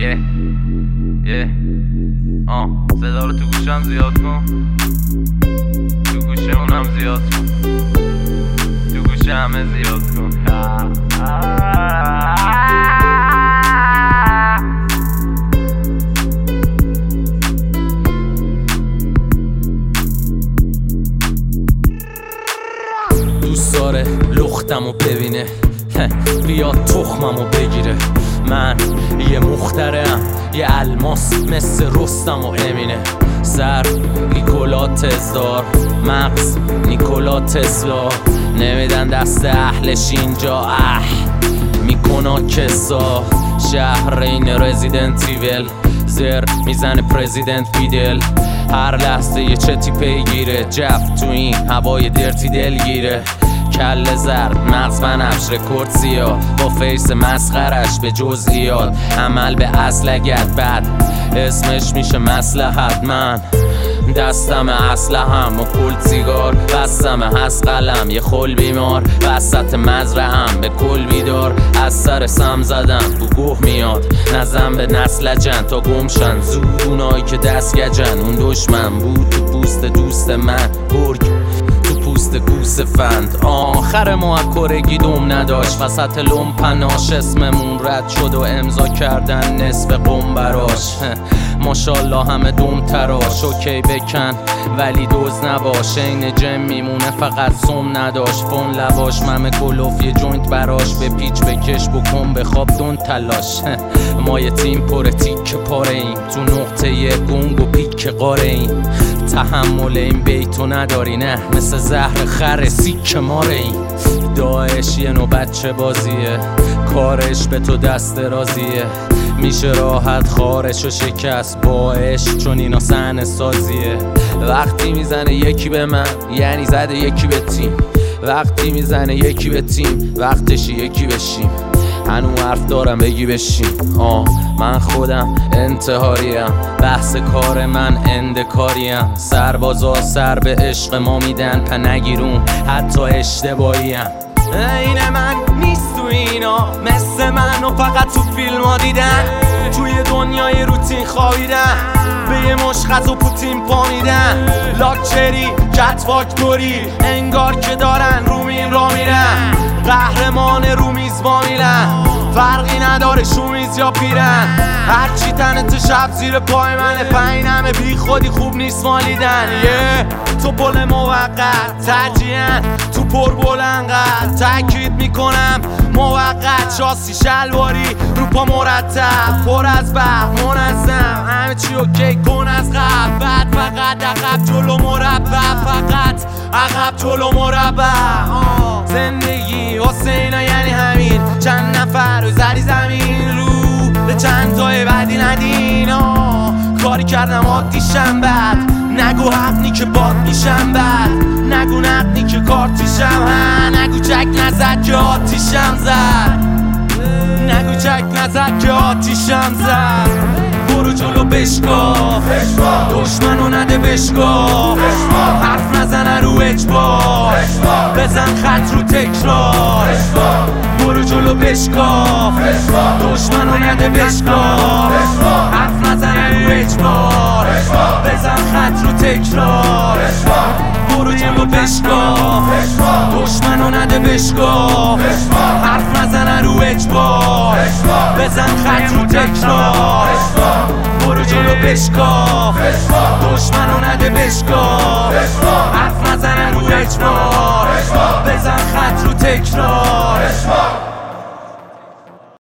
صدا رو تو گوشم زیاد کن، تو گوشمونم زیاد کن، تو گوش همه زیاد کن. دوست داره لختمو ببینه، بیاد تخممو بگیره. من یه مخترعم، یه الماس مثل رستم و امینه. سر نیکولا تزدار، مغز نیکولا تسلا. نمیدن دست اهلش اینجا، میکنا کسا. شهر این رزیدنت ایول، زر میزنه پرزیدنت فیدل. هر لحظه یه چتی پیگیره، جف تو این هوای درتی دلگیره. کل زرد، مغز بنفش، رکورد سیاه، با فیس مسخرش به جزئیات. عمل به اصل اگد بد، اسمش میشه مصلحت. من دستم اسلحه‌ام و پول سیگار، بستم هست قلم یه خل بیمار. وسط مزرعه‌ام به کل بیدار، از سر سم زدم تو گوه میاد. نزن به نسل جن تا گمشن زود اونایی که دست گجن. اون دشمن بود تو پوست دوست من، گرگ تو پوست گوس فند. آخر ما کرگی دوم نداشت، وسط لومپناش اسممون رد شد و امضا کردن نصف قم براش. ماشالله همه دوم تراش، اوکی بکن ولی دوز نباش. این جم میمونه فقط سم نداشت، فون لباش ممه کلوف یه جوینت براش. به پیچ بکش بکن بخواب دون تلاش. ما یه تیم پر تیک پاره ایم، تو نقطه گنگ و پیک قاره ایم. تحمل این بیتو نداری نه، مثل زهر خر سیک ماره این. داعش یه نوع بچه بازیه، کارش به تو دست رازیه. میشه راحت خارش و شکست باش، چون اینا صحنه سازیه. وقتی میزنه یکی به من یعنی زده یکی به تیم. وقتی میزنه یکی به تیم وقتشی یکی بشیم. هنو حرف دارم بگی بشیم. من خودم انتحاریم، بحث کار من اندکاریم. سربازا سر به عشق ما میدن، پنگیرون حتی اشتباهیم. این من نیست تو اینا، مثل من و فقط تو فیلم ها دیدن. توی دنیای روتین خوابیدن، به یه مشخص و پوتین پا میدن. لاکچری کت فاکتوری، انگار که دارن رومین را میرن. قهرمان رومیز با میرن، فرقی نداره شومیز یا پیرن. هرچی تنت شب زیر پای منه، پایین همه بی خودی خوب نیست مالیدن. تو پل موقت ترجیحاً تو پر بلنقدر. تاکید میکنم موقت، شاسی شلواری رو پا مرتب، پر از برق منظم. همه چی اوکی کن از قبل، بعد فقط عقب جلو مربع. فقط عقب جلو مربع. زندگی حسینا یعنی همین، چند نفر رو زدی زمین رو به چند تای بعدی ندین. کاری کردم عادیشم بد، نگو حقنی که باد میشم بد. نگو نقنی که کارتیشم، نگو چک نزد که آتیشم زد. نگو چک نزد که آتیشم زد. برو جلو بشکاف، دشمنو نده بشکاف. حرف نزنه رو اجبار، بزن خط رو تکرار. برو جلو بشکاف، دشمنو نده بشکاف. حرف نزنه رو اجبار، بزن خط رو تکرار. برو جلو بشکاف، دشمنو نده بشکاف. حرف نزنه رو اجبار، بزن خط رو تکرار. برو جلو بشکاف، دشمنو نده بشکاف. حرف نزنه رو اجبار، بزن خط رو تکرار.